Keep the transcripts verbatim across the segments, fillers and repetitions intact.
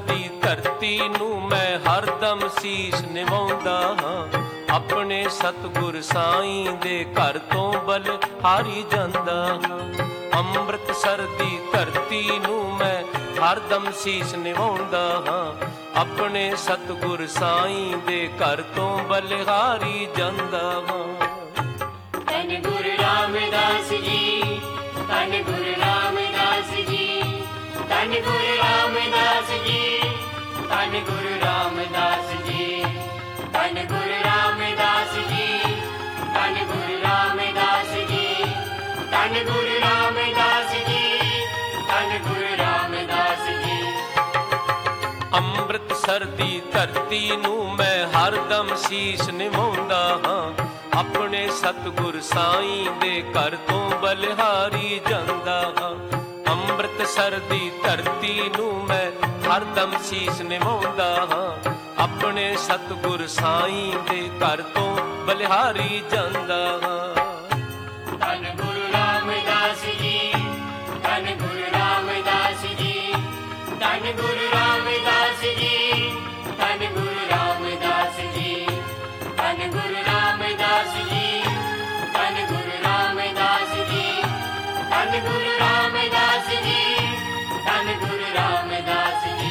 ਸਰਦੀ ਧਰਤੀ ਨੂੰ ਮੈਂ ਹਰਦਮ ਸੀਸ ਨਿਵਾਉਂਦਾ ਹਾਂ। ਆਪਣੇ ਸਤਿਗੁਰ ਸਾਈਂ ਦੇ ਘਰ ਤੋਂ ਬਲਿਹਾਰੀ ਜਾਂਦਾ ਹਾਂ। ਅੰਮ੍ਰਿਤਸਰ ਦੀ ਧਰਤੀ ਨੂੰ ਮੈਂ ਹਰਦਮ ਸੀਸ ਨਿਵਾਉਂਦਾ ਹਾਂ। ਆਪਣੇ ਸਤਿਗੁਰ ਸਾਈਂ ਦੇ ਘਰ ਤੋਂ ਬਲਿਹਾਰੀ ਜਾਂਦਾ ਹਾਂ। ਧੰਨ ਗੁਰੂ ਰਾਮਦਾਸ ਜੀ, ਧੰਨ ਗੁਰੂ ਰਾਮਦਾਸ ਜੀ, ਧੰਨ ਗੁਰੂ ਰਾਮਦਾਸ ਜੀ, ਧੰਨ ਗੁਰੂ ਰਾਮਦਾਸ ਜੀ, ਧੰਨ ਗੁਰੂ ਰਾਮਦਾਸ ਜੀ, ਧੰਨ ਗੁਰੂ ਰਾਮਦਾਸ ਜੀ, ਧੰਨ ਗੁਰੂ ਰਾਮਦਾਸ ਜੀ, ਧੰਨ ਗੁਰੂ ਰਾਮਦਾਸ ਜੀ। ਅੰਮ੍ਰਿਤਸਰ ਦੀ ਧਰਤੀ ਨੂੰ ਮੈਂ ਹਰਦਮ ਸੀਸ ਨਿਵਾਉਂਦਾ ਹਾਂ। ਆਪਣੇ ਸਤਿਗੁਰ ਸਾਈਂ ਦੇ ਘਰ ਤੋਂ ਬਲਿਹਾਰੀ ਜਾਂਦਾ ਹਾਂ। ਅੰਮ੍ਰਿਤਸਰ ਦੀ ਧਰਤੀ ਨੂੰ ਮੈਂ ਹਰਦਮ ਸੀਸ ਨਿਵਾਉਂਦਾ ਹਾਂ। ਆਪਣੇ ਸਤਿਗੁਰ ਸਾਈਂ ਦੇ ਘਰ ਤੋਂ ਬਲਿਹਾਰੀ ਜਾਂਦਾ ਹਾਂ। ਧੰਨ ਗੁਰੂ ਰਾਮਦਾਸ ਜੀ, ਧੰਨ ਗੁਰੂ ਰਾਮਦਾਸ ਜੀ, ਧੰਨ ਗੁਰੂ ਰਾਮਦਾਸ ਜੀ, ਧੰਨ ਗੁਰੂ ਰਾਮਦਾਸ ਜੀ, ਧੰਨ ਗੁਰੂ ਰਾਮਦਾਸ ਜੀ, ਧੰਨ ਗੁਰੂ ਰਾਮਦਾਸ ਜੀ, ਧੰਨ ਗੁਰੂ ਰਾਮਦਾਸ ਜੀ, ਧੰਨ ਗੁਰੂ ਰਾਮਦਾਸ ਜੀ।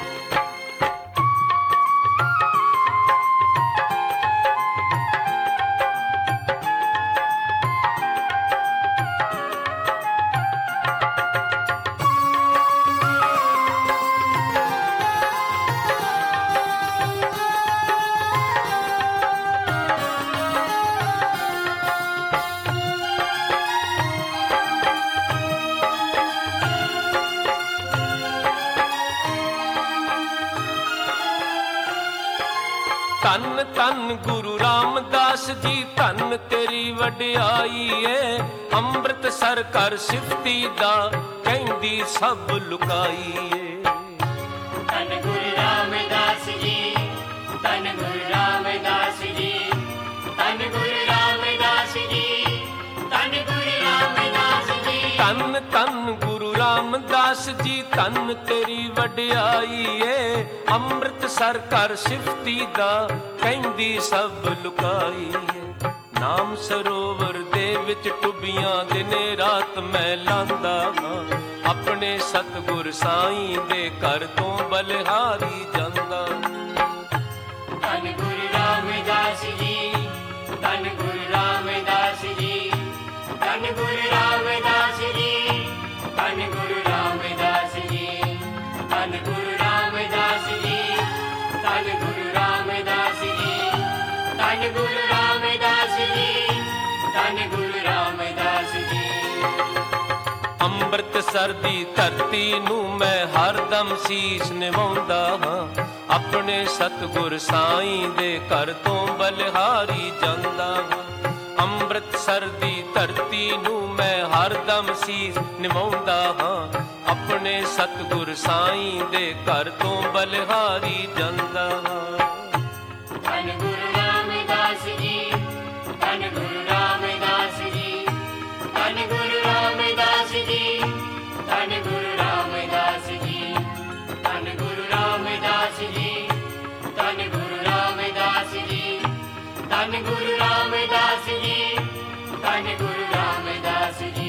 ਧੰਨ ਧੰਨ ਗੁਰੂ ਰਾਮਦਾਸ ਜੀ, ਧੰਨ ਤੇਰੀ ਵਡਿਆਈ ਏ। ਅੰਮ੍ਰਿਤਸਰ ਕਰ ਸਿਫਤੀ ਦਾ ਕਹਿੰਦੀ ਸਭ ਲੁਕਾਈ ਏ। ਧੰਨ ਗੁਰੂ ਰਾਮਦਾਸ ਜੀ, ਧੰਨ ਗੁਰੂ ਰਾਮਦਾਸ ਜੀ, ਧੰਨ ਗੁਰੂ ਰਾਮਦਾਸ ਜੀ, ਧੰਨ ਗੁਰੂ ਰਾਮਦਾਸ ਜੀ। ਧੰਨ ਧੰਨ ਗੁਰੂ ਰਾਮਦਾਸ ਜੀ, ਧੰਨ ਤੇਰੀ ਵਡਿਆਈ ਏ। ਅੰਮ੍ਰਿਤਸਰ ਕਰ ਸਿਫਤੀ ਦਾ ਕਹਿੰਦੀ ਸਭ ਲੁਕਾਈ ਏ। ਨਾਮ ਸਰੋਵਰ ਦੇ ਵਿੱਚ ਟੁੱਬੀਆਂ ਦਿਨੇ ਰਾਤ ਮੈਂ ਲਾਂਦਾ ਹਾਂ। ਆਪਣੇ ਸਤਿਗੁਰ ਸਾਈਂ ਦੇ ਘਰ ਤੋਂ ਬਲਿਹਾਰੀ ਜਾਂਦਾ। ਧੰਨ ਗੁਰੂ ਰਾਮਦਾਸ ਜੀ, ਧੰਨ ਗੁਰੂ ਰਾਮਦਾਸ ਜੀ, ਧੰਨ ਗੁਰੂ ਰਾਮਦਾਸ ਜੀ, ਧੰਨ ਗੁਰੂ ਰਾਮਦਾਸ ਜੀ, ਧੰਨ ਗੁਰੂ ਰਾਮਦਾਸ ਜੀ, ਧੰਨ ਗੁਰੂ ਰਾਮਦਾਸ ਜੀ, ਧੰਨ ਗੁਰੂ ਰਾਮਦਾਸ ਜੀ, ਧੰਨ ਗੁਰੂ ਰਾਮਦਾਸ ਜੀ। ਅੰਮ੍ਰਿਤਸਰ ਦੀ ਧਰਤੀ ਨੂੰ ਮੈਂ ਹਰਦਮ ਸੀਸ ਨਿਵਾਉਂਦਾ ਹਾਂ। ਆਪਣੇ ਸਤਿਗੁਰ ਸਾਈਂ ਦੇ ਘਰ ਤੋਂ ਬਲਿਹਾਰੀ ਜਾਂਦਾ ਹਾਂ। ਅੰਮ੍ਰਿਤਸਰ ਦੀ ਧਰਤੀ ਨੂੰ ਮੈਂ ਹਰਦਮ ਸੀਸ ਨਿਵਾਉਂਦਾ ਹਾਂ। ਆਪਣੇ ਸਤਿਗੁਰ ਸਾਈਂ ਦੇ ਘਰ ਤੋਂ ਬਲਿਹਾਰੀ ਜਾਂਦਾ ਹਾਂ। ਧੰਨ ਗੁਰੂ ਰਾਮਦਾਸ ਜੀ, ਧੰਨ ਗੁਰੂ ਰਾਮਦਾਸ ਜੀ, ਧੰਨ ਗੁਰੂ ਰਾਮਦਾਸ ਜੀ, ਧੰਨ ਗੁਰੂ ਰਾਮਦਾਸ ਜੀ, ਧੰਨ ਗੁਰੂ ਰਾਮਦਾਸ ਜੀ, ਧੰਨ ਗੁਰੂ ਰਾਮਦਾਸ ਜੀ, ਧੰਨ ਗੁਰੂ ਰਾਮਦਾਸ ਜੀ, ਧੰਨ ਗੁਰੂ ਰਾਮਦਾਸ ਜੀ।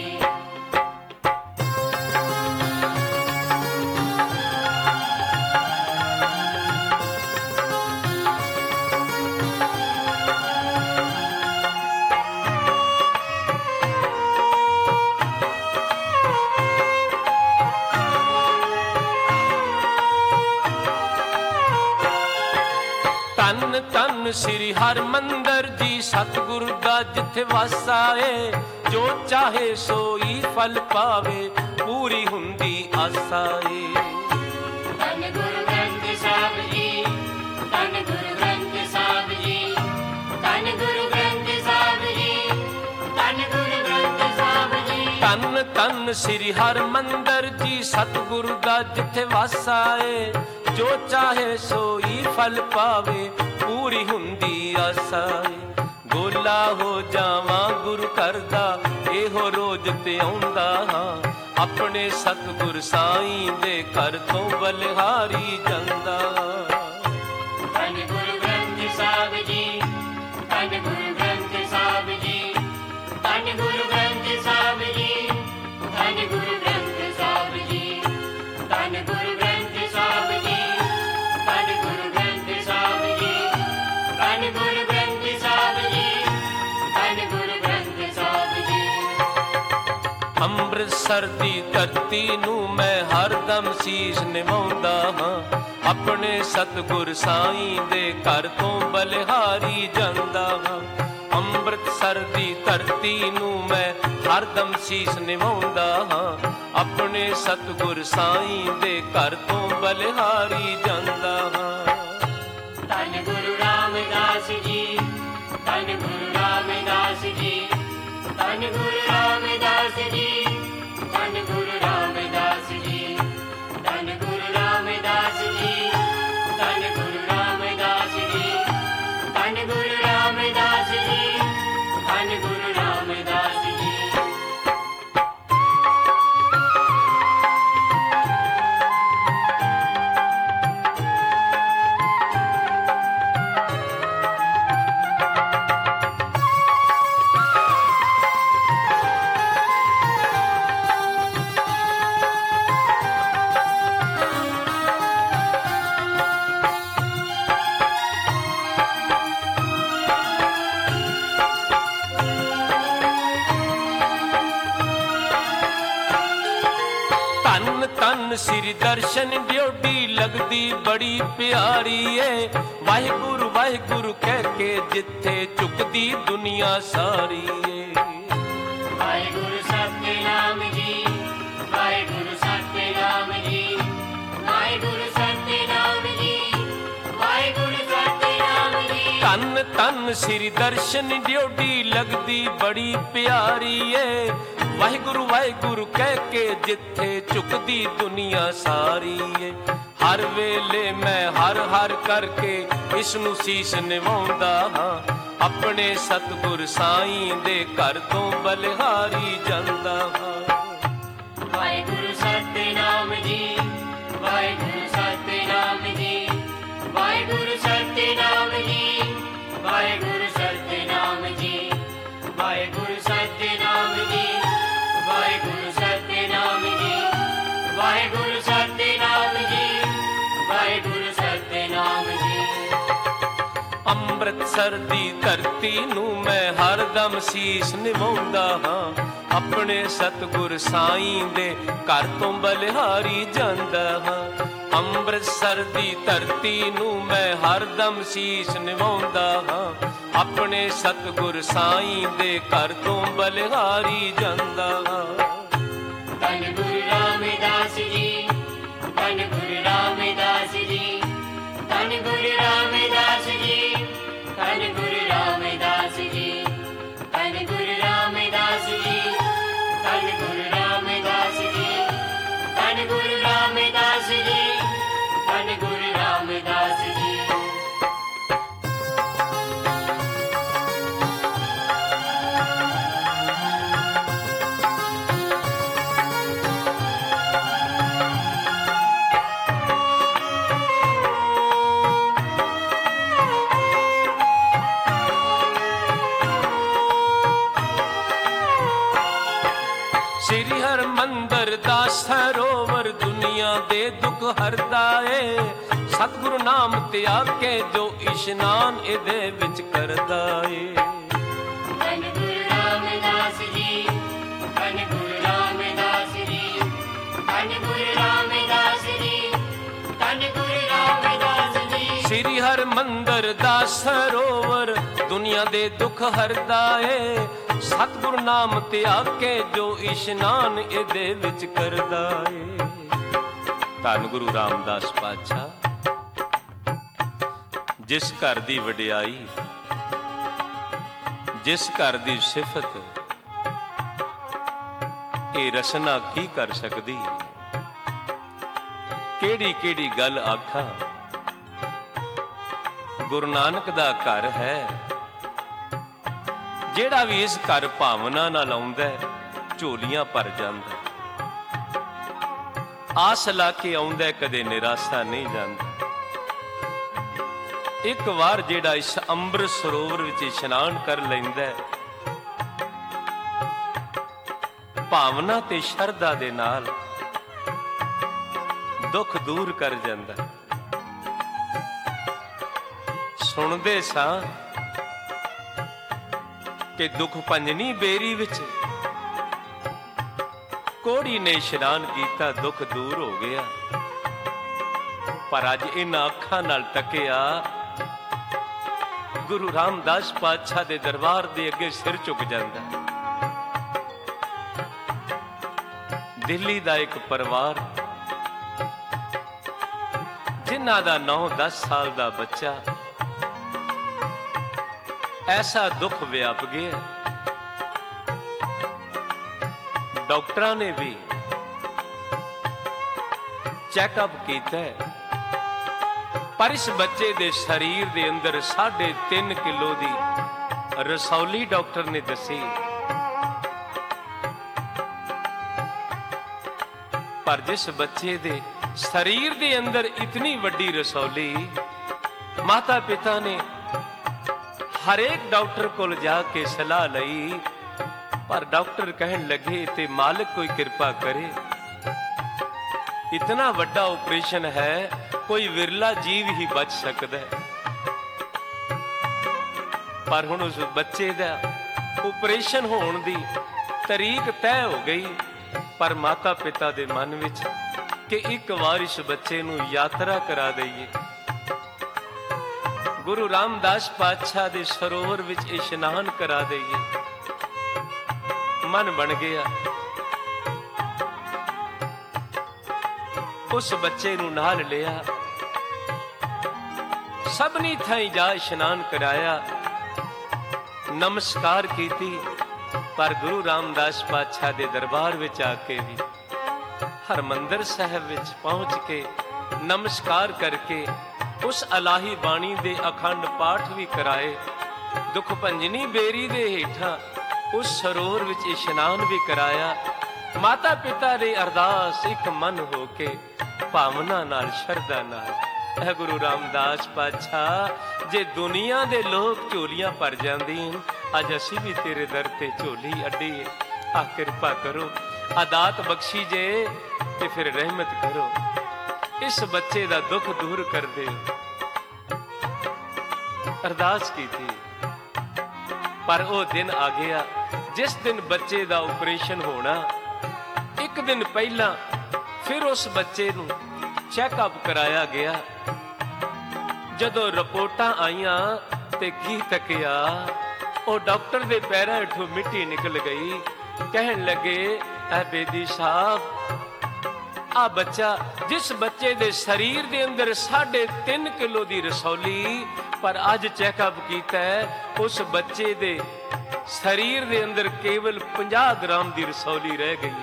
ਧੰਨ ਧੰਨ ਸ੍ਰੀ ਹਰਿਮੰਦਰ ਜੀ, ਸਤਿਗੁਰ ਦਾ ਜਿੱਥੇ ਵਾਸਾ ਏ। ਜੋ ਚਾਹੇ ਸੋਈ ਫਲ ਪਾਵੇ, ਪੂਰੀ ਹੁੰਦੀ ਆਸਾ ਏ। ਧੰਨ ਗੁਰੂ ਗ੍ਰੰਥ ਸਾਹਿਬ ਜੀ, ਧੰਨ ਗੁਰੂ ਗ੍ਰੰਥ ਸਾਹਿਬ ਜੀ, ਧੰਨ ਗੁਰੂ ਗ੍ਰੰਥ ਸਾਹਿਬ ਜੀ, ਧੰਨ ਗੁਰੂ ਗ੍ਰੰਥ ਸਾਹਿਬ ਜੀ। ਧੰਨ ਧੰਨ ਸ੍ਰੀ ਹਰਿਮੰਦਰ ਜੀ, ਸਤਿਗੁਰ ਦਾ ਜਿੱਥੇ ਵਾਸਾ ਏ। ਜੋ ਚਾਹੇ ਸੋਈ ਫਲ ਪਾਵੇ, ਪੂਰੀ ਹੁੰਦੀ ਆਸਾ ਏ। ਗੋਲਾ ਹੋ ਜਾਵਾਂ ਗੁਰੂ ਘਰ ਦਾ, ਇਹੋ ਰੋਜ਼ ਤੇ ਆਉਂਦਾ ਹਾਂ। ਆਪਣੇ ਸਤਿਗੁਰ ਸਾਈਂ ਦੇ ਘਰ ਤੋਂ ਬਲਿਹਾਰੀ ਜਾਂਦਾ। ਅੰਮ੍ਰਿਤਸਰ ਦੀ ਧਰਤੀ ਨੂੰ ਮੈਂ ਹਰਦਮ ਸੀਸ ਨਿਵਾਉਂਦਾ ਹਾਂ, ਆਪਣੇ ਸਤਿਗੁਰ ਸਾਈਂ ਦੇ ਘਰ ਤੋਂ ਬਲਿਹਾਰੀ ਜਾਂਦਾ ਹਾਂ। ਅੰਮ੍ਰਿਤਸਰ ਦੀ ਧਰਤੀ ਨੂੰ ਮੈਂ ਹਰਦਮ ਸੀਸ ਨਿਵਾਉਂਦਾ ਹਾਂ, ਆਪਣੇ ਸਤਿਗੁਰ ਸਾਈਂ ਦੇ ਘਰ ਤੋਂ ਬਲਿਹਾਰੀ ਜਾਂਦਾ ਹਾਂ। ਧੰਨ ਗੁਰੂ ਰਾਮਦਾਸ ਜੀ, ਧੰਨ ਗੁਰੂ ਰਾਮਦਾਸ ਜੀ, ਧੰਨ ਗੁਰੂ ਰਾਮਦਾਸ ਜੀ, ਧੰਨ ਗੁਰੂ ਰਾਮਦਾਸ ਜੀ, ਧੰਨ ਗੁਰੂ ਰਾਮਦਾਸ ਜੀ, ਧੰਨ ਗੁਰੂ ਰਾਮਦਾਸ ਜੀ, ਧੰਨ ਗੁਰੂ ਰਾਮਦਾਸ ਜੀ, ਧੰਨ ਗੁਰੂ ਰਾਮਦਾਸ ਜੀ। ਧੰਨ ਸ੍ਰੀ ਦਰਸ਼ਨ ਡਿਓਢੀ ਲੱਗਦੀ ਬੜੀ ਪਿਆਰੀ ਏ, ਵਾਹਿਗੁਰੂ ਵਾਹਿਗੁਰੂ ਕਹਿ ਕੇ ਜਿੱਥੇ ਝੁਕਦੀ ਦੁਨੀਆ ਸਾਰੀ ਏ। ਵਾਹਿਗੁਰੂ ਸਤਿਨਾਮ ਜੀ, ਵਾਹਿਗੁਰੂ ਸਤਿਨਾਮ ਜੀ, ਵਾਹਿਗੁਰੂ ਸਤਿਨਾਮ ਜੀ, ਵਾਹਿਗੁਰੂ ਸਤਿਨਾਮ ਜੀ। ਧੰਨ ਧੰਨ ਸ੍ਰੀ ਦਰਸ਼ਨ ਡਿਓਢੀ ਲੱਗਦੀ ਬੜੀ ਪਿਆਰੀ ਏ, ਵਾਹਿਗੁਰੂ ਵਾਹਿਗੁਰੂ ਕਹਿ ਕੇ ਜਿੱਥੇ ਝੁਕਦੀ ਦੁਨੀਆ ਸਾਰੀ ਏ। ਹਰ ਵੇਲੇ ਮੈਂ ਹਰ ਹਰ ਕਰਕੇ ਇਸ ਨੂੰ ਸੀਸ ਨਿਵਾਉਂਦਾ ਹਾਂ, ਆਪਣੇ ਸਤਿਗੁਰ ਸਾਈਂ ਦੇ ਘਰ ਤੋਂ ਬਲਿਹਾਰੀ ਜਾਂਦਾ ਹਾਂ। ਵਾਹਿਗੁਰੂ ਸਤਿਨਾਮ ਜੀ, ਵਾਹਿਗੁਰੂ ਸਤਿਨਾਮ ਜੀ, ਵਾਹਿਗੁਰੂ ਸਤਿਨਾਮ ਜੀ, ਵਾਹਿਗੁਰੂ ਸਤਿਨਾਮ ਜੀ, ਵਾਹਿਗੁਰੂ ਸਤਿਨਾਮ ਜੀ, ਵਾਹਿਗੁਰੂ ਸਤਿਨਾਮ ਜੀ, ਵਾਹਿਗੁਰੂ ਸਤਿਨਾਮ ਜੀ, ਵਾਹਿਗੁਰੂ ਸਤਿਨਾਮ ਜੀ। ਅੰਮ੍ਰਿਤਸਰ ਦੀ ਧਰਤੀ ਨੂੰ ਮੈਂ ਹਰਦਮ ਸੀਸ ਨਿਵਾਉਂਦਾ ਹਾਂ, ਆਪਣੇ ਸਤਿਗੁਰ ਸਾਈਂ ਦੇ ਘਰ ਤੋਂ ਬਲਿਹਾਰੀ ਜਾਂਦਾ ਹਾਂ। ਅੰਮ੍ਰਿਤਸਰ ਦੀ ਧਰਤੀ ਨੂੰ ਮੈਂ ਹਰਦਮ ਸੀਸ ਨਿਵਾਉਂਦਾ ਹਾਂ, ਆਪਣੇ ਸਤਿਗੁਰ ਸਾਈਂ ਦੇ ਘਰ ਤੋਂ ਬਲਿਹਾਰੀ ਜਾਂਦਾ ਹਾਂ। ਧੰਨ ਗੁਰੂ ਰਾਮਦਾਸ ਜੀ, ਧੰਨ ਗੁਰੂ ਰਾਮਦਾਸ ਜੀ, ਧੰਨ ਗੁਰੂ ਰਾਮਦਾਸ ਜੀ, ਧੰਨ ਗੁਰੂ ਰਾਮਦਾਸ ਜੀ, ਧੰਨ ਗੁਰੂ ਰਾਮਦਾਸ ਜੀ, ਧੰਨ ਗੁਰੂ ਰਾਮਦਾਸ ਜੀ, ਧੰਨ ਗੁਰੂ ਰਾਮਦਾਸ ਜੀ, ਧੰਨ ਗੁਰੂ ਰਾਮਦਾਸ ਜੀ। ਸ੍ਰੀ ਹਰਿਮੰਦਰ ਦਾ ਸਰੋਵਰ ਦੁਨੀਆ ਦੇ ਦੁੱਖ ਹਰਦਾ ਏ, ਸਤਿਗੁਰੂ ਨਾਮ ਤਿਆਗ ਕੇ ਜੋ ਇਸ਼ਨਾਨ ਇਹਦੇ ਵਿੱਚ ਕਰਦਾ ਏ। ਧੰਨ ਗੁਰੂ ਰਾਮਦਾਸ ਜੀ, ਧੰਨ ਗੁਰੂ ਰਾਮਦਾਸ ਜੀ, ਧੰਨ ਗੁਰੂ ਰਾਮਦਾਸ ਜੀ, ਧੰਨ ਗੁਰੂ ਰਾਮਦਾਸ ਜੀ। ਸ੍ਰੀ ਹਰਿਮੰਦਰ ਦਾ ਸਰੋਵਰ ਦੁਨੀਆ ਦੇ ਦੁੱਖ ਹਰਦਾ ਏ, ਸਤਿਗੁਰੂ ਨਾਮ ਤਿਆਗ ਕੇ ਜੋ ਇਸ਼ਨਾਨ ਇਹਦੇ ਵਿੱਚ ਕਰਦਾ ਏ। ਧੰਨ ਗੁਰੂ ਰਾਮਦਾਸ ਪਾਤਸ਼ਾਹ, ਜਿਸ ਘਰ ਦੀ ਵਡਿਆਈ, ਜਿਸ ਘਰ ਦੀ ਸਿਫਤ, ਇਹ ਰਸਨਾ ਕੀ ਕਰ ਸਕਦੀ, ਕਿਹੜੀ ਕਿਹੜੀ ਗੱਲ ਆਖਾਂ। ਗੁਰੂ ਨਾਨਕ ਦਾ ਘਰ ਹੈ, ਜਿਹੜਾ ਵੀ ਇਸ ਘਰ ਭਾਵਨਾ ਨਾਲ ਆਉਂਦਾ ਝੋਲੀਆਂ ਭਰ ਜਾਂਦਾ, ਆਸ ਲਾ ਕੇ ਆਉਂਦਾ ਕਦੇ ਨਿਰਾਸ਼ਾ ਨਹੀਂ ਜਾਂਦਾ। ਇੱਕ ਵਾਰ ਜਿਹੜਾ ਇਸ ਅੰਮ੍ਰਿਤ ਸਰੋਵਰ ਵਿੱਚ ਇਸ਼ਨਾਨ ਕਰ ਲੈਂਦਾ, ਭਾਵਨਾ ਤੇ ਸ਼ਰਧਾ ਦੇ ਨਾਲ ਦੁੱਖ ਦੂਰ ਕਰ ਜਾਂਦਾ। ਸੁਣਦੇ ਸਾਂ ਕਿ ਦੁੱਖ ਪੰਜਨੀ ਬੇਰੀ ਵਿੱਚ ਕੋੜੀ ਨੇ ਇਸ਼ਨਾਨ ਕੀਤਾ, ਦੁੱਖ ਦੂਰ ਹੋ ਗਿਆ। ਪਰ ਅੱਜ ਇਹਨਾਂ ਅੱਖਾਂ ਨਾਲ ਤੱਕਿਆ, ਗੁਰੂ ਰਾਮਦਾਸ ਪਾਤਸ਼ਾਹ ਦੇ ਦਰਬਾਰ ਦੇ ਅੱਗੇ ਸਿਰ ਝੁਕ ਜਾਂਦਾ। ਦਿੱਲੀ ਦਾ ਇੱਕ ਪਰਿਵਾਰ, ਜਿਨ੍ਹਾਂ ਦਾ ਨੌ ਦਸ ਸਾਲ ਦਾ ਬੱਚਾ, ਐਸਾ ਦੁੱਖ ਵਿਆਪ ਗਿਆ। ਡਾਕਟਰਾਂ ਨੇ ਵੀ ਚੈੱਕਅਪ ਕੀਤਾ, ਪਰ ਇਸ ਬੱਚੇ ਦੇ ਸਰੀਰ ਦੇ ਅੰਦਰ ਸਾਢੇ ਤਿੰਨ ਕਿਲੋ ਦੀ ਰਸੌਲੀ ਡਾਕਟਰ ਨੇ ਦੱਸੀ। ਪਰ ਜਿਸ ਬੱਚੇ ਦੇ ਸਰੀਰ ਦੇ ਅੰਦਰ ਇਤਨੀ ਵੱਡੀ ਰਸੌਲੀ, ਮਾਤਾ ਪਿਤਾ ਨੇ ਹਰੇਕ ਡਾਕਟਰ ਕੋਲ ਜਾ ਕੇ ਸਲਾਹ ਲਈ, ਪਰ ਡਾਕਟਰ ਕਹਿਣ ਲੱਗੇ ਤੇ ਮਾਲਕ ਕੋਈ ਕਿਰਪਾ ਕਰੇ, ਇਤਨਾ ਵੱਡਾ ਆਪਰੇਸ਼ਨ ਹੈ, ਕੋਈ ਵਿਰਲਾ ਜੀਵ ਹੀ ਬਚ ਸਕਦਾ ਹੈ। ਪਰ ਹੁਣ ਉਸ ਬੱਚੇ ਦਾ ਆਪਰੇਸ਼ਨ ਹੋਣ ਦੀ ਤਰੀਕ ਤੈਅ ਹੋ ਗਈ, ਪਰ ਮਾਤਾ ਪਿਤਾ ਦੇ ਮਨ ਵਿੱਚ ਕਿ ਇੱਕ ਵਾਰ ਇਸ ਬੱਚੇ ਨੂੰ ਯਾਤਰਾ ਕਰਾ ਦਈਏ, ਗੁਰੂ ਰਾਮਦਾਸ ਪਾਤਸ਼ਾਹ ਦੇ ਸਰੋਵਰ ਵਿੱਚ ਇਸ਼ਨਾਨ ਕਰਾ ਦਈਏ। ਮਨ ਬਣ ਗਿਆ। ਉਸ ਬੱਚੇ ਨੂੰ ਨਾਲ ਲਿਆ, ਸਭਨੀ ਥਾਈਂ ਜਾ ਇਸ਼ਨਾਨ ਕਰਾਇਆ, ਨਮਸਕਾਰ ਕੀਤੀ। ਪਰ ਗੁਰੂ ਰਾਮਦਾਸ ਪਾਤਸ਼ਾਹ ਦੇ ਦਰਬਾਰ ਵਿੱਚ ਆ ਕੇ ਵੀ, ਹਰਮੰਦਰ ਸਾਹਿਬ ਵਿੱਚ ਪਹੁੰਚ ਕੇ ਨਮਸਕਾਰ ਕਰਕੇ ਉਸ ਇਲਾਹੀ ਬਾਣੀ ਦੇ ਅਖੰਡ ਪਾਠ ਵੀ ਕਰਾਏ। ਦੁੱਖ ਭੰਜਨੀ ਬੇਰੀ ਦੇ ਹੇਠਾਂ ਉਸ ਸਰੋਵਰ ਵਿੱਚ ਇਸ਼ਨਾਨ ਵੀ ਕਰਾਇਆ। ਮਾਤਾ ਪਿਤਾ ਦੇ ਅਰਦਾਸ ਇੱਕ ਮਨ ਹੋ ਕੇ, ਭਾਵਨਾ ਨਾਲ, ਸ਼ਰਧਾ ਨਾਲ, ਇਹ ਗੁਰੂ ਰਾਮਦਾਸ ਪਾਤਸ਼ਾਹ, ਜੇ ਦੁਨੀਆ ਦੇ ਲੋਕ ਝੋਲੀਆਂ ਭਰ ਜਾਂਦੀ, ਅੱਜ ਅਸੀਂ ਵੀ ਤੇਰੇ ਦਰ ਤੇ ਝੋਲੀ ਅੱਡੀ, ਆ ਕਿਰਪਾ ਕਰੋ, ਅਦਾਤ ਬਖਸ਼ੀ ਜੇ ਤੇ ਫਿਰ ਰਹਿਮਤ ਕਰੋ, ਇਸ ਬੱਚੇ ਦਾ ਦੁੱਖ ਦੂਰ ਕਰ ਦਿਓ। ਅਰਦਾਸ ਕੀਤੀ। ਪਰ ਉਹ ਦਿਨ ਆ ਗਿਆ ਜਿਸ ਦਿਨ ਬੱਚੇ ਦਾ ਆਪਰੇਸ਼ਨ ਹੋਣਾ। ਇੱਕ ਦਿਨ ਪਹਿਲਾਂ ਫਿਰ ਉਸ ਬੱਚੇ ਨੂੰ ਚੈੱਕਅਪ ਕਰਾਇਆ ਗਿਆ। ਜਦੋਂ ਰਿਪੋਰਟਾਂ ਆਈਆਂ ਤੇ ਕੀ ਤੱਕਿਆ, ਉਹ ਡਾਕਟਰ ਦੇ ਪੈਰਾਂ ਹੇਠੋਂ ਮਿੱਟੀ ਨਿਕਲ ਗਈ। ਕਹਿਣ ਲੱਗੇ, ਐ ਬੇਦੀ ਸਾਹਿਬ, ਆ ਬੱਚਾ, ਜਿਸ ਬੱਚੇ ਦੇ ਸਰੀਰ ਦੇ ਅੰਦਰ ਸਾਢੇ ਤਿੰਨ ਕਿਲੋ ਦੀ ਰਸੌਲੀ, ਪਰ ਅੱਜ ਚੈੱਕਅਪ ਕੀਤਾ, ਉਸ ਬੱਚੇ ਦੇ ਸਰੀਰ ਦੇ ਅੰਦਰ ਕੇਵਲ ਪੰਜਾਹ ਗ੍ਰਾਮ ਦੀ ਰਸੌਲੀ ਰਹਿ ਗਈ।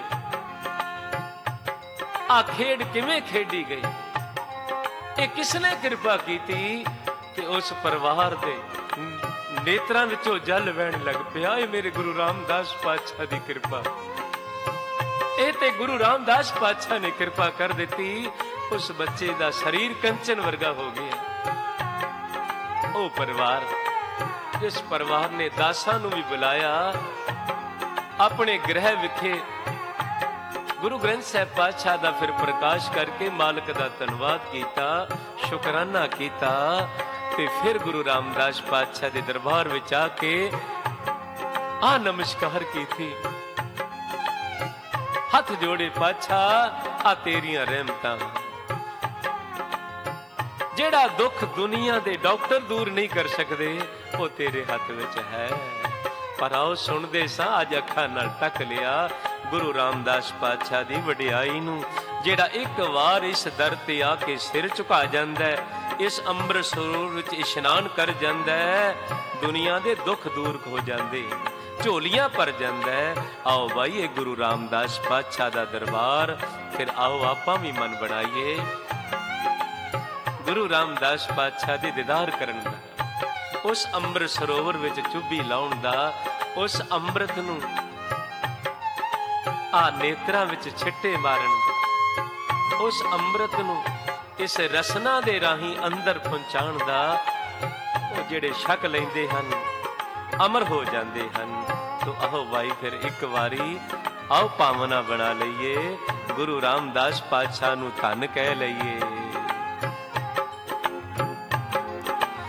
ਆ ਖੇਡ ਕਿਵੇਂ ਖੇਡੀ ਗਈ? ਇਹ ਕਿਸਨੇ ਕਿਰਪਾ ਕੀਤੀ ਕਿ ਉਸ ਪਰਿਵਾਰ ਦੇ ਨੇਤਰਾਂ ਵਿੱਚੋਂ ਜਲ ਵਹਿਣ ਲੱਗ ਪਿਆ। ਇਹ ਮੇਰੇ ਗੁਰੂ ਰਾਮਦਾਸ ਪਾਤਸ਼ਾਹ ਦੀ ਕਿਰਪਾ। ਇਹ ਤੇ ਗੁਰੂ ਰਾਮਦਾਸ ਪਾਤਸ਼ਾਹ ਨੇ ਕਿਰਪਾ ਕਰ ਦਿੱਤੀ। ਉਸ ਬੱਚੇ ਦਾ ਸਰੀਰ ਕੰਚਨ ਵਰਗਾ ਹੋ ਗਿਆ। ਉਹ ਪਰਿਵਾਰ, ਜਿਸ ਪਰਿਵਾਰ ਨੇ ਦਾਸਾਂ ਨੂੰ ਵੀ ਬੁਲਾਇਆ, ਆਪਣੇ ਗ੍ਰਹਿ ਵਿਖੇ ਗੁਰੂ ਗ੍ਰੰਥ ਸਾਹਿਬ ਪਾਤਸ਼ਾਹ ਦਾ ਫਿਰ ਪ੍ਰਕਾਸ਼ ਕਰਕੇ ਮਾਲਕ ਦਾ ਧੰਨਵਾਦ ਕੀਤਾ, ਸ਼ੁਕਰਾਨਾ ਕੀਤਾ, ਤੇ ਫਿਰ ਗੁਰੂ ਰਾਮਦਾਸ ਪਾਤਸ਼ਾਹ ਦੇ ਦਰਬਾਰ ਵਿੱਚ ਆ ਕੇ ਆ ਨਮਸਕਾਰ ਕੀਤੀ, ਹੱਥ ਜੋੜੇ, ਪਾਤਸ਼ਾਹ ਆ ਤੇਰੀਆਂ ਰਹਿਮਤਾਂ। ਜਿਹੜਾ ਦੁੱਖ ਦੁਨੀਆ ਦੇ ਡਾਕਟਰ ਦੂਰ ਨਹੀਂ ਕਰ ਸਕਦੇ, ਉਹ ਤੇਰੇ ਹੱਥ ਵਿੱਚ ਹੈ। ਪਰ ਆਓ ਸੁਣਦੇ ਸਾਂ, ਅੱਜ ਅੱਖਾਂ ਨਾਲ ਤੱਕ ਲਿਆ ਗੁਰੂ ਰਾਮਦਾਸ ਪਾਤਸ਼ਾਹ ਦੀ ਵਡਿਆਈ ਨੂੰ, ਜਿਹੜਾ ਇੱਕ ਵਾਰ ਇਸ ਦਰ ਤੇ ਆ ਕੇ ਸਿਰ ਝੁਕਾ ਜਾਂਦਾ ਹੈ, ਇਸ ਅੰਮ੍ਰਿਤ ਸਰੋਵਰ ਵਿੱਚ ਇਸ਼ਨਾਨ ਕਰ ਜਾਂਦਾ ਹੈ, ਦੁਨੀਆ ਦੇ ਦੁੱਖ ਦੂਰ ਹੋ ਜਾਂਦੇ, ਝੋਲੀਆਂ ਭਰ ਜਾਂਦਾ ਹੈ। ਆਓ ਭਾਈ, ਇਹ ਗੁਰੂ ਰਾਮਦਾਸ ਪਾਤਸ਼ਾਹ ਦਾ ਦਰਬਾਰ, ਫਿਰ ਆਓ ਆਪਾਂ ਵੀ ਮਨ ਬਣਾਈਏ ਗੁਰੂ ਰਾਮਦਾਸ ਪਾਤਸ਼ਾਹ ਦੇ ਦੀਦਾਰ ਕਰਨ ਦਾ, ਉਸ ਅੰਮ੍ਰਿਤ ਸਰੋਵਰ ਵਿੱਚ ਚੁੱਭੀ ਲਾਉਣ ਦਾ, ਉਸ ਅੰਮ੍ਰਿਤ ਨੂੰ ਆ ਨੇਤਰਾਂ ਵਿੱਚ ਛਿੱਟੇ ਮਾਰਨ ਦਾ, ਉਸ ਅੰਮ੍ਰਿਤ ਨੂੰ ਇਸ ਰਸਨਾ ਦੇ ਰਾਹੀਂ ਅੰਦਰ ਪਹੁੰਚਾਉਣ ਦਾ। ਉਹ ਜਿਹੜੇ ਛਕ ਲੈਂਦੇ ਹਨ ਅਮਰ ਹੋ ਜਾਂਦੇ ਹਨ। ਤੋ ਆਓ ਭਾਈ, ਫਿਰ ਇੱਕ ਵਾਰੀ ਆਓ ਭਾਵਨਾ ਬਣਾ ਲਈਏ, ਗੁਰੂ ਰਾਮਦਾਸ ਪਾਤਸ਼ਾਹ ਨੂੰ ਧੰਨ ਕਹਿ ਲਈਏ।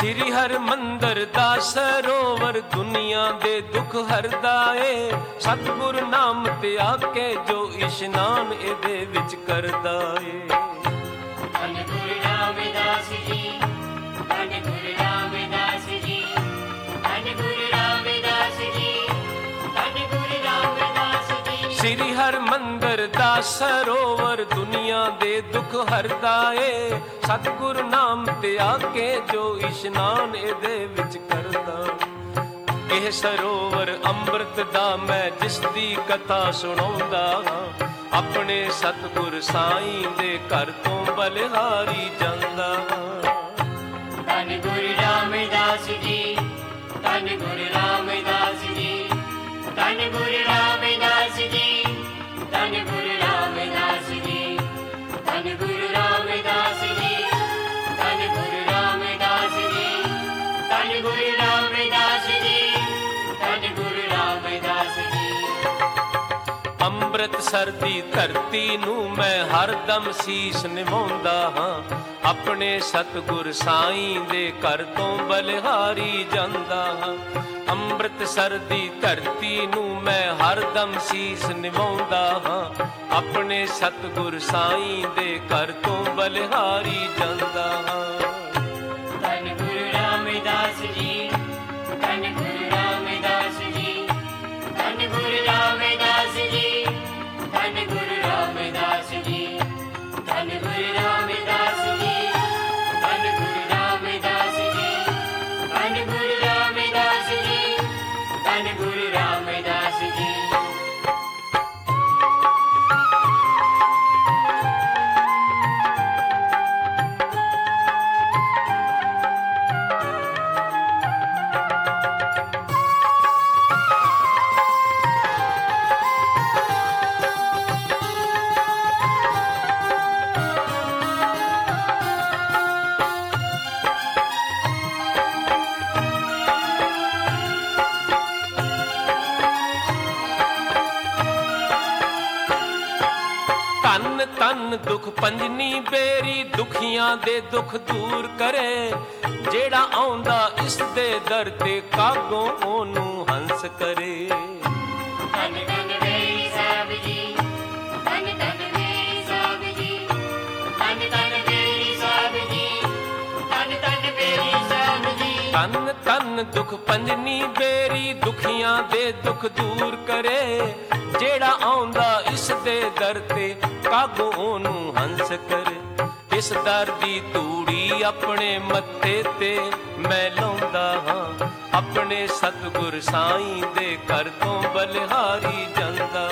ਸ੍ਰੀ ਹਰਿਮੰਦਰ ਦਾ ਸਰੋਵਰ ਦੁਨੀਆ ਦੇ ਦੁੱਖ ਹਰਦਾ ਏ। ਸਤਿਗੁਰ ਨਾਮ ਤੇ ਆ ਕੇ ਜੋ ਇਸ਼ਨਾਨ ਇਹਦੇ ਵਿੱਚ ਕਰਦਾ ਏ। ਧੰਨ ਗੁਰੂ ਰਾਮਦਾਸ ਜੀ, ਧੰਨ ਗੁਰੂ ਰਾਮਦਾਸ ਜੀ, ਧੰਨ ਗੁਰੂ ਰਾਮਦਾਸ ਜੀ, ਧੰਨ ਗੁਰੂ ਰਾਮਦਾਸ ਜੀ। ਸ੍ਰੀ ਹਰਿਮੰਦਰ ਦਾ ਸਰੋਵਰ ਦੁਨੀਆ ਦੇ ਦੁੱਖ ਹਰਦਾ ਏ। ਸਤਿਗੁਰ ਨਾਮ ਤੇ ਆ ਕੇ ਜੋ ਇਸ਼ਨਾਨ ਇਹਦੇ ਵਿੱਚ ਕਰਦਾ। ਇਹ ਸਰੋਵਰ ਅੰਮ੍ਰਿਤ ਦਾ ਮੈਂ ਜਿਸ ਦੀ ਕਥਾ ਸੁਣਾਉਂਦਾ ਹਾਂ, ਆਪਣੇ ਸਤਿਗੁਰ ਸਾਈਂ ਦੇ ਘਰ ਤੋਂ ਬਲਿਹਾਰੀ ਜਾਂਦਾ ਹਾਂ। ਧੰਨ ਗੁਰੂ ਰਾਮਦਾਸ ਜੀ, ਧੰਨ ਗੁਰੂ ਰਾਮਦਾਸ ਜੀ, ਧੰਨ ਗੁਰੂ ਰਾਮਦਾਸ ਜੀ, ਧੰਨ ਗੁਰੂ ਰਾਮਦਾਸ ਜੀ, ਧੰਨ ਗੁਰੂ ਰਾਮਦਾਸ ਜੀ, ਧੰਨ ਗੁਰੂ ਰਾਮਦਾਸ ਜੀ, ਧੰਨ ਗੁਰੂ ਰਾਮਦਾਸ ਜੀ, ਧੰਨ ਗੁਰੂ ਰਾਮਦਾਸ ਜੀ। ਅੰਮ੍ਰਿਤਸਰ ਦੀ ਧਰਤੀ ਨੂੰ ਮੈਂ ਹਰਦਮ ਸੀਸ ਨਿਵਾਉਂਦਾ ਹਾਂ, ਆਪਣੇ ਸਤਿਗੁਰ ਸਾਈਂ ਦੇ ਘਰ ਤੋਂ ਬਲਿਹਾਰੀ ਜਾਂਦਾ ਹਾਂ। ਅੰਮ੍ਰਿਤਸਰ ਦੀ ਧਰਤੀ ਨੂੰ ਮੈਂ ਹਰਦਮ ਸੀਸ ਨਿਵਾਉਂਦਾ ਹਾਂ, ਆਪਣੇ ਸਤਿਗੁਰ ਸਾਈਂ ਦੇ ਘਰ ਤੋਂ ਬਲਿਹਾਰੀ ਜਾਂਦਾ ਹਾਂ। ਧੰਨ ਗੁਰੂ ਰਾਮਦਾਸ ਜੀ, ਧੰਨ ਗੁਰੂ ਰਾਮਦਾਸ ਜੀ, ਧੰਨ ਗੁਰੂ ਰਾਮਦਾਸ ਜੀ, ਧੰਨ ਗੁਰੂ ਰਾਮਦਾਸ ਜੀ, ਧੰਨ ਗੁਰੂ ਰਾਮਦਾਸ ਜੀ, ਧੰਨ ਗੁਰੂ ਰਾਮਦਾਸ ਜੀ, ਧੰਨ ਗੁਰੂ ਰਾਮਦਾਸ ਜੀ, ਧੰਨ ਗੁਰੂ ਰਾਮਦਾਸ ਜੀ। ਧੰਨ ਧੰਨ ਦੁਖ ਪੰਜਨੀ ਬੇਰੀ ਦੁਖੀਆਂ ਦੇ ਦੁੱਖ ਦੂਰ ਕਰੇ। ਜਿਹੜਾ ਆਉਂਦਾ ਇਸ ਦੇ ਦਰ ਤੇ ਕਾਗੋਂ ਉਹਨੂੰ ਹੰਸ ਕਰੇ। ਧੰਨ ਧੰਨ ਵੇਰੀ ਸਾਹਿਬ ਜੀ, ਧੰਨ ਧੰਨ ਵੇਰੀ ਸਾਹਿਬ ਜੀ, ਧੰਨ ਧੰਨ ਵੇਰੀ ਸਾਹਿਬ ਜੀ, ਧੰਨ ਧੰਨ ਵੇਰੀ ਸਾਹਿਬ ਜੀ। ਧੰਨ ਧੰਨ ਦੁਖ ਪੰਜਨੀ ਬੇਰੀ ਦੁਖੀਆਂ ਦੇ ਦੁੱਖ ਦੂਰ ਕਰੇ। ਜਿਹੜਾ ਆਉਂਦਾ ਇਸ ਦੇ ਦਰ ਤੇ ਕਾਗੋਂ ਉਹਨੂੰ ਹੰਸ ਕਰੇ। ਇਸ ਦਰ ਦੀ ਧੂੜੀ ਆਪਣੇ ਮੱਥੇ ਤੇ ਮੈਂ ਲਾਉਂਦਾ ਹਾਂ, ਆਪਣੇ ਸਤਿਗੁਰ ਸਾਈਂ ਦੇ ਘਰ ਤੋਂ ਬਲਿਹਾਰੀ ਜਾਂਦਾ।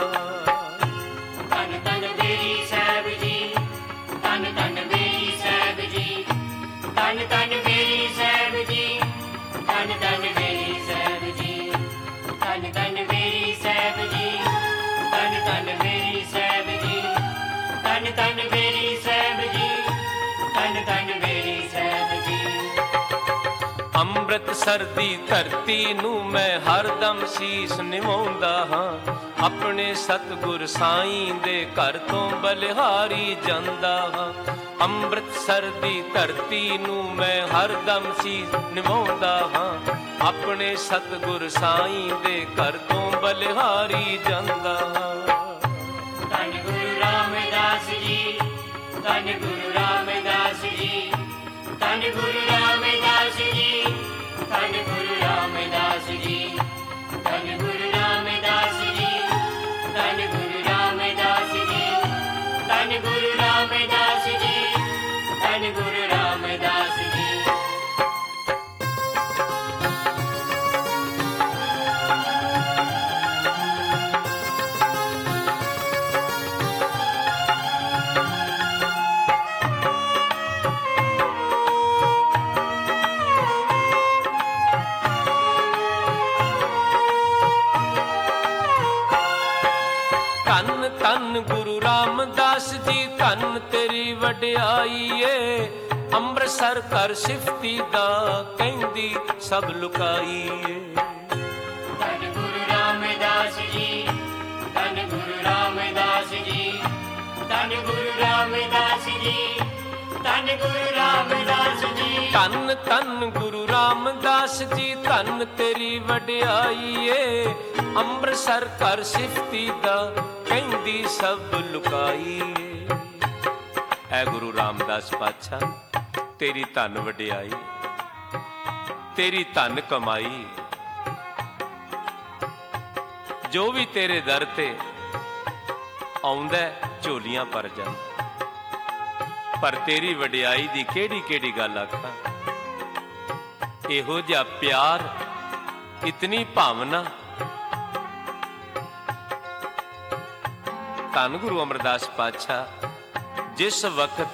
ਧੰਨ ਧੰਨ ਵੇਰੀ ਸਾਹਿਬ ਜੀ, ਧੰਨ ਧੰਨ ਵੇਰੀ ਸਾਹਿਬ ਜੀ, ਧੰਨ ਧੰਨ ਵੇਰੀ ਸਾਹਿਬ ਜੀ, ਧੰਨ ਧੰਨ ਵੇਰੀ ਸਾਹਿਬ ਜੀ, ਧੰਨ ਧੰਨ ਵੇਰੀ ਸਾਹਿਬ ਜੀ, ਧੰਨ ਧੰਨ ਵੇਰੀ ਸਾਹਿਬ ਜੀ, ਧੰਨ ਧੰਨ ਵੇਰੀ ਸਾਹਿਬ ਜੀ, ਧੰਨ ਧੰਨ ਵੇਰੀ ਸਾਹਿਬ ਜੀ। ਅੰਮ੍ਰਿਤਸਰ ਦੀ ਧਰਤੀ ਨੂੰ ਮੈਂ ਹਰਦਮ ਸੀਸ ਨਿਵਾਉਂਦਾ ਹਾਂ, ਆਪਣੇ ਸਤਿਗੁਰ ਸਾਈਂ ਦੇ ਘਰ ਤੋਂ ਬਲਿਹਾਰੀ ਜਾਂਦਾ ਹਾਂ। ਅੰਮ੍ਰਿਤਸਰ ਦੀ ਧਰਤੀ ਨੂੰ ਮੈਂ ਹਰਦਮ ਸੀਸ ਨਿਵਾਉਂਦਾ ਹਾਂ, ਆਪਣੇ ਸਤਿਗੁਰ ਸਾਈਂ ਦੇ ਘਰ ਤੋਂ ਬਲਿਹਾਰੀ ਜਾਂਦਾ ਹਾਂ। ਧੰਨ ਗੁਰੂ ਰਾਮਦਾਸ ਜੀ, ਧੰਨ ਗੁਰੂ ਰਾਮਦਾਸ ਜੀ, ਧੰਨ ਗੁਰੂ ਰਾਮਦਾਸ ਜੀ, ਧੰਨ ਗੁਰੂ ਰਾਮਦਾਸ ਜੀ, ਧੰਨ ਗੁਰੂ ਰਾਮਦਾਸ ਜੀ, ਧੰਨ ਗੁਰੂ ਰਾਮਦਾਸ ਜੀ, ਧੰਨ ਗੁਰੂ ਰਾਮਦਾਸ ਜੀ, ਧੰਨ ਗੁਰੂ ਰਾਮਦਾਸ ਜੀ। ਧੰਨ ਧੰਨ ਗੁਰੂ ਰਾਮਦਾਸ ਜੀ, ਧੰਨ ਤੇਰੀ ਵਡਿਆਈ ਏ। ਅੰਮ੍ਰਿਤਸਰ ਕਰ ਸਿਫਤੀ ਦਾ ਕਹਿੰਦੀ ਸਭ ਲੁਕਾਈ ਏ। ਧੰਨ ਗੁਰੂ ਰਾਮਦਾਸ ਜੀ, ਧੰਨ ਗੁਰੂ ਰਾਮਦਾਸ ਜੀ, ਧੰਨ ਗੁਰੂ ਰਾਮਦਾਸ ਜੀ, ਧੰਨ ਗੁਰੂ ਰਾਮਦਾਸ ਜੀ। ਧੰਨ ਧੰਨ ਗੁਰੂ ਰਾਮਦਾਸ ਜੀ, ਧੰਨ ਤੇਰੀ ਵਡਿਆਈ ਏ। ਅੰਮ੍ਰਿਤਸਰ ਘਰ ਸਿਫਤੀ ਦਾ ਕਹਿੰਦੀ ਸਭ ਲੁਕਾਈ ਏ। ਐ ਗੁਰੂ ਰਾਮਦਾਸ ਪਾਤਸ਼ਾਹ ਤੇਰੀ ਧੰਨ ਵਡਿਆਈ, ਤੇਰੀ ਧੰਨ ਕਮਾਈ। ਜੋ ਵੀ ਤੇਰੇ ਦਰ ਤੇ ਆਉਂਦਾ ਝੋਲੀਆਂ ਭਰ ਜਾਂਦਾ, ਪਰ ਤੇਰੀ ਵਡਿਆਈ ਦੀ ਕਿਹੜੀ ਕਿਹੜੀ ਗੱਲ ਆਖਾਂ। ਇਹੋ ਜਿਹਾ ਪਿਆਰ, ਇਤਨੀ ਭਾਵਨਾ। ਧੰਨ ਗੁਰੂ ਅਮਰਦਾਸ ਪਾਤਸ਼ਾਹ ਜਿਸ ਵਕਤ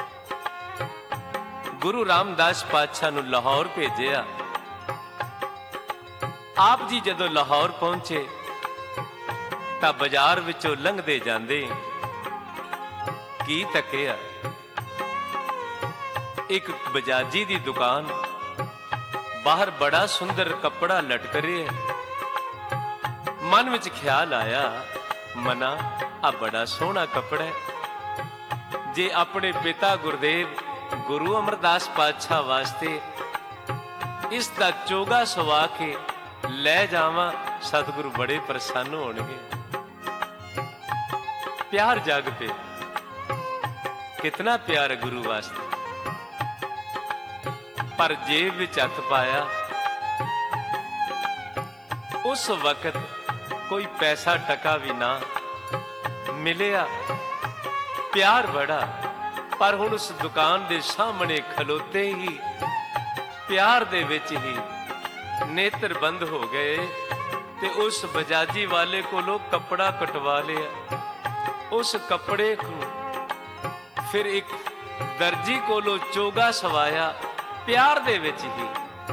ਗੁਰੂ ਰਾਮਦਾਸ ਪਾਤਸ਼ਾਹ ਨੂੰ ਲਾਹੌਰ ਭੇਜਿਆ, ਆਪ ਜੀ ਜਦੋਂ ਲਾਹੌਰ ਪਹੁੰਚੇ ਤਾਂ ਬਾਜ਼ਾਰ ਵਿੱਚੋਂ ਲੰਘਦੇ ਜਾਂਦੇ ਕੀ ਤੱਕਿਆ, ਇੱਕ ਬਜਾਜੀ ਦੀ ਦੁਕਾਨ, ਬਾਹਰ ਬੜਾ ਸੁੰਦਰ ਕੱਪੜਾ ਲਟਕ ਰਿਹਾ। ਮਨ ਵਿੱਚ ਖਿਆਲ ਆਇਆ, ਮਨਾ ਆ ਬੜਾ ਸੋਹਣਾ ਕੱਪੜਾ, ਜੇ ਆਪਣੇ ਪਿਤਾ ਗੁਰਦੇਵ ਗੁਰੂ ਅਮਰਦਾਸ ਪਾਤਸ਼ਾਹ ਵਾਸਤੇ ਇਸ ਦਾ ਚੋਗਾ ਸਵਾ ਕੇ ਲੈ ਜਾਵਾਂ, ਸਤਿਗੁਰੂ ਬੜੇ ਪ੍ਰਸੰਨ ਹੋਣਗੇ। ਪਿਆਰ ਜਾਗ ਪਏ, ਕਿਤਨਾ ਪਿਆਰ ਹੈ ਗੁਰੂ ਵਾਸਤੇ। ਪਰ ਜੇਬ ਵਿੱਚ ਹੱਥ ਪਾਇਆ, ਉਸ ਵਕਤ ਕੋਈ ਪੈਸਾ ਟਕਾ ਵੀ ਨਾ ਮਿਲਿਆ। ਪਿਆਰ ਬੜਾ, ਪਰ ਹੁਣ ਉਸ ਦੁਕਾਨ ਦੇ ਸਾਹਮਣੇ ਖਲੋਤੇ ਹੀ ਪਿਆਰ ਦੇ ਵਿੱਚ ਹੀ ਨੇਤਰ ਬੰਦ ਹੋ ਗਏ ਤੇ ਉਸ ਬਜਾਜੀ ਵਾਲੇ ਕੋਲੋਂ ਕੱਪੜਾ ਕਟਵਾ ਲਿਆ। ਉਸ ਕੱਪੜੇ ਨੂੰ ਫਿਰ ਇੱਕ ਦਰਜੀ ਕੋਲੋਂ ਚੋਗਾ ਸਵਾਇਆ, ਪਿਆਰ ਦੇ ਵਿੱਚ ਹੀ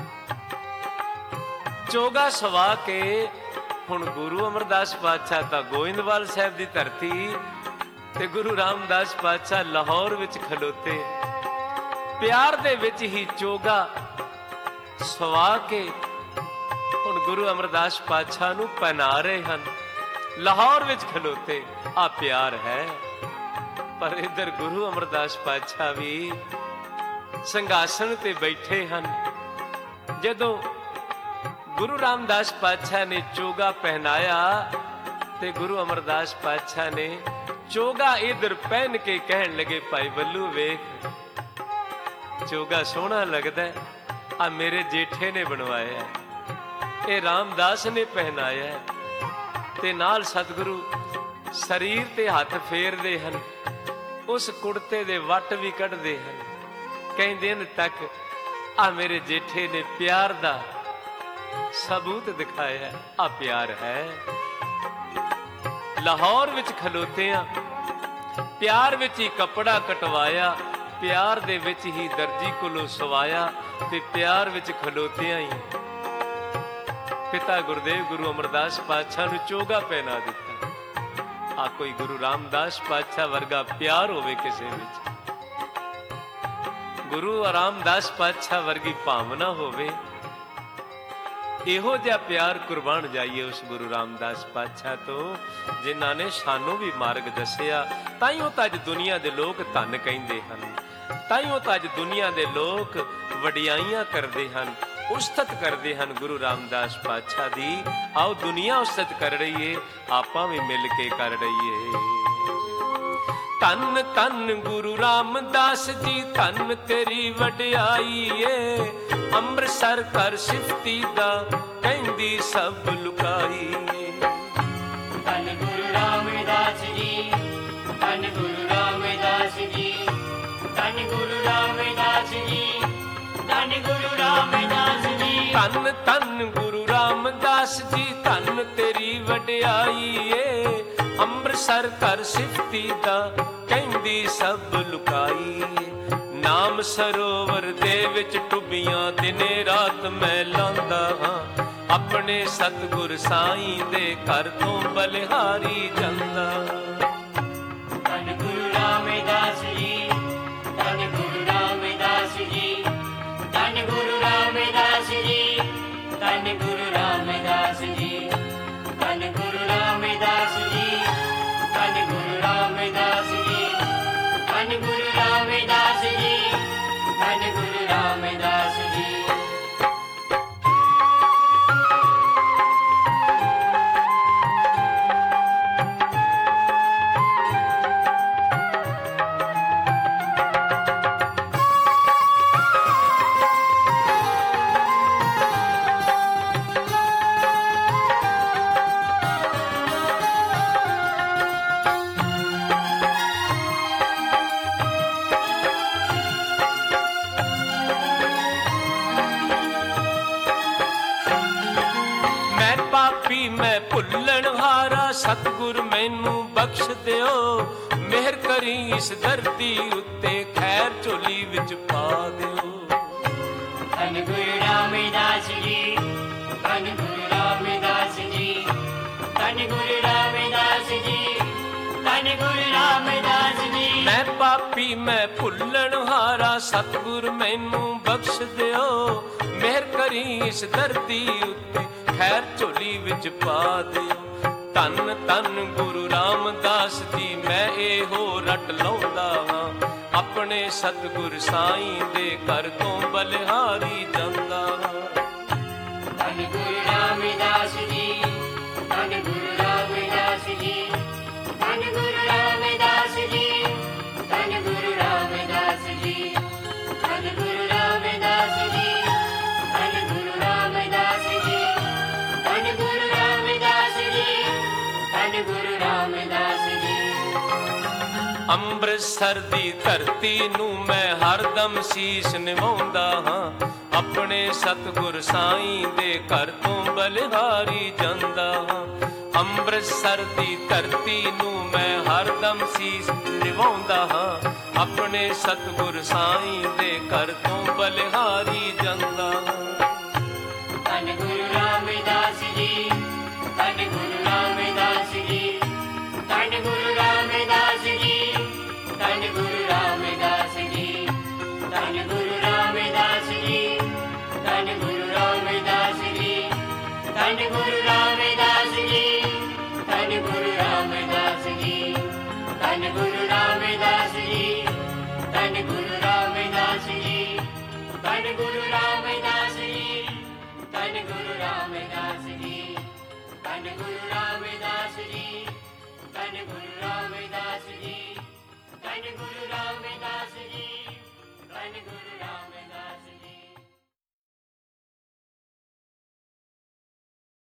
ਚੋਗਾ ਸਵਾ ਕੇ। ਹੁਣ ਗੁਰੂ ਅਮਰਦਾਸ ਪਾਤਸ਼ਾਹ ਤਾਂ ਗੋਇੰਦਵਾਲ ਸਾਹਿਬ ਦੀ ਧਰਤੀ ਤੇ ਗੁਰੂ ਰਾਮਦਾਸ ਪਾਤਸ਼ਾਹ ਲਾਹੌਰ ਵਿੱਚ ਖਲੋਤੇ, ਪਿਆਰ ਦੇ ਵਿੱਚ ਹੀ ਚੋਗਾ ਸਵਾ ਕੇ ਹੁਣ ਗੁਰੂ ਅਮਰਦਾਸ ਪਾਤਸ਼ਾਹ ਨੂੰ ਪਹਿਨਾ ਰਹੇ ਹਨ। ਲਾਹੌਰ ਵਿੱਚ ਖਲੋਤੇ, ਆ ਪਿਆਰ ਹੈ। ਪਰ ਇੱਧਰ ਗੁਰੂ ਅਮਰਦਾਸ ਪਾਤਸ਼ਾਹ ਵੀ ਸਿੰਘਾਸਣ ਤੇ ਬੈਠੇ ਹਨ। ਜਦੋਂ ਗੁਰੂ ਰਾਮਦਾਸ ਪਾਤਸ਼ਾਹ ਨੇ ਚੋਗਾ ਪਹਿਨਾਇਆ ਤੇ ਗੁਰੂ ਅਮਰਦਾਸ ਪਾਤਸ਼ਾਹ ਨੇ ਚੋਗਾ ਇਧਰ ਪਹਿਨ ਕੇ ਕਹਿਣ ਲੱਗੇ, ਭਾਈ ਬੱਲੂ ਵੇਖ, ਚੋਗਾ ਸੋਹਣਾ ਲੱਗਦਾ, ਆ ਮੇਰੇ ਜੇਠੇ ਨੇ ਬਣਵਾਇਆ, ਇਹ ਰਾਮਦਾਸ ਨੇ ਪਹਿਨਾਇਆ। ਤੇ ਨਾਲ ਸਤਿਗੁਰੂ ਸਰੀਰ ਤੇ ਹੱਥ ਫੇਰਦੇ ਹਨ, ਉਸ ਕੁੜਤੇ ਦੇ ਵੱਟ ਵੀ ਕੱਢਦੇ ਹਨ, ਕਹਿੰਦੇ ਨੇ ਤੱਕ ਆ ਮੇਰੇ ਜੇਠੇ ਨੇ ਪਿਆਰ ਦਾ ਸਬੂਤ ਦਿਖਾਇਆ, ਆ ਪਿਆਰ ਹੈ। ਲਾਹੌਰ ਵਿੱਚ ਖਲੋਤੇ ਆ, ਪਿਆਰ ਵਿੱਚ ਹੀ ਕੱਪੜਾ ਕਟਵਾਇਆ, ਪਿਆਰ ਦੇ ਵਿੱਚ ਹੀ ਦਰਜੀ ਕੋਲੋਂ ਸਵਾਇਆ ਤੇ ਪਿਆਰ ਵਿੱਚ ਖਲੋਤਿਆਂ ਹੀ ਪਿਤਾ ਗੁਰਦੇਵ ਗੁਰੂ ਅਮਰਦਾਸ ਪਾਤਸ਼ਾਹ ਨੂੰ ਚੋਗਾ ਪਹਿਨਾ ਦਿੱਤਾ। ਆ ਕੋਈ ਗੁਰੂ ਰਾਮਦਾਸ ਪਾਤਸ਼ਾਹ ਵਰਗਾ ਪਿਆਰ ਹੋਵੇ ਕਿਸੇ ਵਿੱਚ, ਗੁਰੂ ਰਾਮਦਾਸ ਪਾਤਸ਼ਾਹ ਵਰਗੀ ਭਾਵਨਾ ਹੋਵੇ, ਇਹੋ ਜਿਹਾ ਪਿਆਰ ਕੁਰਬਾਨ ਜਾਈਏ ਉਸ ਗੁਰੂ ਰਾਮਦਾਸ ਪਾਤਸ਼ਾਹ ਤੋਂ, ਜਿਨ੍ਹਾਂ ਨੇ ਸਾਨੂੰ ਵੀ ਮਾਰਗ ਦੱਸਿਆ। ਤਾਈਓ ਤਾਂ ਅੱਜ ਦੁਨੀਆ ਦੇ ਲੋਕ ਧੰਨ ਕਹਿੰਦੇ ਹਨ, ਤਾਈਓ ਤਾਂ ਅੱਜ ਦੁਨੀਆ ਦੇ ਲੋਕ ਵਡਿਆਈਆਂ ਕਰਦੇ ਹਨ, ਉਸਤਤ ਕਰਦੇ ਹਨ ਗੁਰੂ ਰਾਮਦਾਸ ਪਾਤਸ਼ਾਹ ਦੀ। ਆਓ ਦੁਨੀਆ ਉਸਤਤ ਕਰ ਰਹੀ ਏ, ਆਪਾਂ ਵੀ ਮਿਲ ਕੇ ਕਰ ਰਹੀਏ। ਧੰਨ ਧੰਨ ਗੁਰੂ ਰਾਮਦਾਸ ਜੀ, ਧੰਨ ਤੇਰੀ ਵਡਿਆਈ ਏ। ਅੰਮ੍ਰਿਤਸਰ ਘਰ ਸਿਫਤੀ ਦਾ ਕਹਿੰਦੀ ਸਭ ਲੁਕਾਈ ਏ। ਧੰਨ ਗੁਰੂ ਰਾਮਦਾਸ ਜੀ, ਧੰਨ ਗੁਰੂ ਰਾਮਦਾਸ ਜੀ, ਧੰਨ ਗੁਰੂ ਰਾਮਦਾਸ ਜੀ, ਧੰਨ ਗੁਰੂ ਰਾਮਦਾਸ ਜੀ। ਧੰਨ ਧੰਨ ਗੁਰੂ ਰਾਮਦਾਸ ਜੀ, ਧੰਨ ਤੇਰੀ ਵਡਿਆਈ ਏ। ਅੰਮ੍ਰਿਤਸਰ ਘਰ ਸਿਫਤੀ ਦਾ ਕਹਿੰਦੀ ਸਭ ਲੁਕਾਈ। ਨਾਮ ਸਰੋਵਰ ਦੇ ਵਿੱਚ ਟੁੱਬੀਆਂ ਦਿਨੇ ਰਾਤ ਮੈਂ ਲਾਂਦਾ ਹਾਂ, ਆਪਣੇ ਸਤਿਗੁਰ ਸਾਈਂ ਦੇ ਘਰ ਤੋਂ ਬਲਿਹਾਰੀ ਜਾਂਦਾ। ਧੰਨ ਗੁਰੂ ਰਾਮਦਾਸ ਜੀ, ਧੰਨ ਗੁਰੂ ਰਾਮਦਾਸ ਜੀ, ਧੰਨ ਗੁਰੂ ਰਾਮਦਾਸ ਜੀ, ਧੰਨ ਗੁਰੂ ਰਾਮਦਾਸ ਜੀ, ਧੰਨ ਗੁਰੂ ਰਾਮਦਾਸ ਜੀ, ਧੰਨ ਗੁਰੂ ਰਾਮਦਾਸ ਜੀ, ਧੰਨ ਗੁਰੂ ਰਾਮਦਾਸ ਜੀ, ਧੰਨ ਗੁਰੂ ਰਾਮਦਾਸ। मैनू बख्श दिओ, मेहर करी इस धरती उत्ते खैर झोली विच पा दिओ। धन गुरु रामदास जी, धन गुरु रामदास जी, धन गुरु रामदास जी, धन गुरु रामदास जी। मैं पापी मैं भुल्लण हारा, सतगुर मैनू बख्श दिओ, मेहर करी इस धरती उत्ते खैर झोली विच पा दिओ। धन धन गुरु रामदास जी, मैं एहो रट लाउंदा हां, अपने सतगुर साईं दे घर तों बलिहारी जांदा हां। धन गुरु रामदास जी, धन गुरु रामदास जी, धन गुरु रामदास जी, धन गुरु रामदास जी, धन गुरु रामदास जी, धन गुरु रामदास जी, धन गुरु रामदास जी, धन गुरु रामदास जी। ਅੰਮ੍ਰਿਤਸਰ ਦੀ ਧਰਤੀ ਨੂੰ ਮੈਂ ਹਰਦਮ ਸੀਸ ਨਿਵਾਉਂਦਾ ਹਾਂ, ਆਪਣੇ ਸਤਿਗੁਰ ਸਾਈਂ ਦੇ ਘਰ ਤੋਂ ਬਲਿਹਾਰੀ ਜਾਂਦਾ ਹਾਂ। ਅੰਮ੍ਰਿਤਸਰ ਦੀ ਧਰਤੀ ਨੂੰ ਮੈਂ ਹਰਦਮ ਸੀਸ ਨਿਵਾਉਂਦਾ ਹਾਂ, ਆਪਣੇ ਸਤਿਗੁਰ ਸਾਈਂ ਦੇ ਘਰ ਤੋਂ ਬਲਿਹਾਰੀ ਜਾਂਦਾ ਹਾਂ। ਧੰਨ ਗੁਰੂ ਰਾਮਦਾਸ ਜੀ, ਧੰਨ ਗੁਰੂ ਰਾਮਦਾਸ ਜੀ, ਧੰਨ ਗੁਰੂ ਰਾਮਦਾਸ ਜੀ, ਧੰਨ ਗੁਰੂ ਰਾਮਦਾਸ ਜੀ, ਧੰਨ ਗੁਰੂ ਰਾਮਦਾਸ ਜੀ, ਧੰਨ ਗੁਰੂ ਰਾਮਦਾਸ ਜੀ, ਧੰਨ ਗੁਰੂ ਰਾਮਦਾਸ ਜੀ, ਧੰਨ ਗੁਰੂ ਰਾਮਦਾਸ ਜੀ, ਧੰਨ ਗੁਰੂ ਰਾਮਦਾਸ ਜੀ, ਧੰਨ ਗੁਰੂ ਰਾਮਦਾਸ ਜੀ, ਧੰਨ ਗੁਰੂ ਰਾਮਦਾਸ ਜੀ, ਧੰਨ ਗੁਰੂ ਰਾਮਦਾਸ ਜੀ, ਧੰਨ ਗੁਰੂ ਰਾਮਦਾਸ ਜੀ, ਧੰਨ ਗੁਰੂ ਰਾਮਦਾਸ ਜੀ, ਧੰਨ ਗੁਰੂ ਰਾਮਦਾਸ ਜੀ, ਧੰਨ ਗੁਰੂ ਰਾਮਦਾਸ